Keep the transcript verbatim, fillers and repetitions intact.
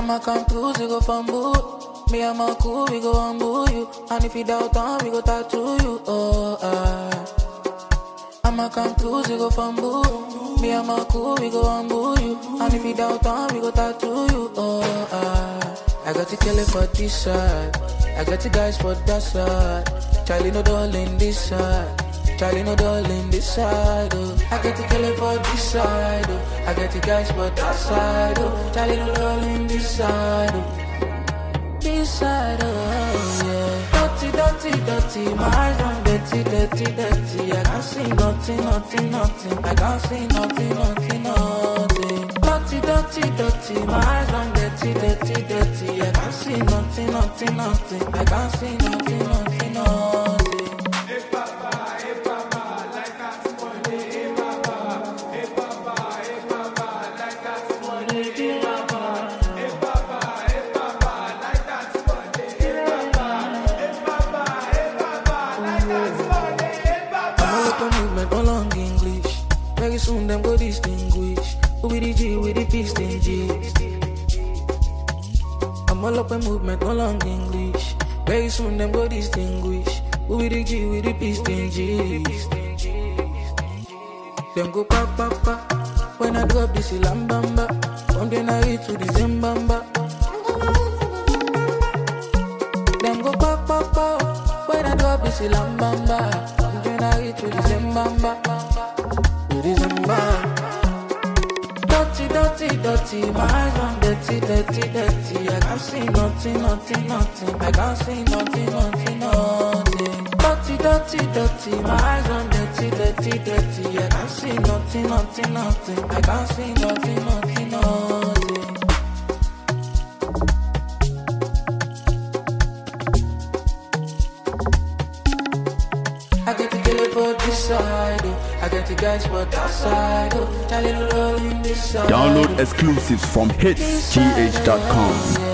I'ma come through, we go fumble. Me and my cool, we go humble you. And if you doubt on, we go tattoo you. Oh, ah. I'ma come through, we go fumble. Me and my cool, we go humble you. And if you doubt on, we go tattoo you. Oh, ah. I got to kill it for this side. I got the guys for that side. Charlie no darling this side. Charlie no darling this side. Oh. I got to kill it for this side. Oh. I got the guys for that side. Oh. Charlie no darling this side. Oh. This side, oh yeah. Dirty, dirty, dirty. My eyes on dirty, dirty, dirty. I can't see nothing, nothing, nothing. I can't see nothing, nothing, nothing. Dirty, dirty, dirty. My eyes on dirty, dirty, dirty. I can't see nothing, nothing, nothing. I can't see nothing, nothing, nothing. Hey papa, hey papa, like that money. Hey papa, hey papa, hey papa, like that money. Hey papa, hey papa, hey papa, like that money. Hey papa, hey papa, hey papa, like that money. Hey papa. I'm all up on movement, no long English. Very soon them go distinguish. Who be the G with the piston G? I'm all up in movement, no long English. Very soon them go distinguish. Who be the G with the piston G? Them go pa pa pa. When I drop this lambamba, from the night to the Zimbamba. Them go pa pa pa. When I drop this lambamba, from the night to the Zimbamba. To the Zimbamba. Dirty, dirty, dirty, my eyes on dirty, dirty, dirty. I can't see nothing, nothing, nothing. I can't see nothing, nothing, nothing. Dirty, dirty, dirty, my eyes on dirty, dirty, dirty. I can't see nothing, nothing, nothing. I can't see nothing, nothing, nothing. I get to kill it for this side, oh. I get the guys for that side, oh. Charlie no love in this side. Download exclusives from hits g h dot com.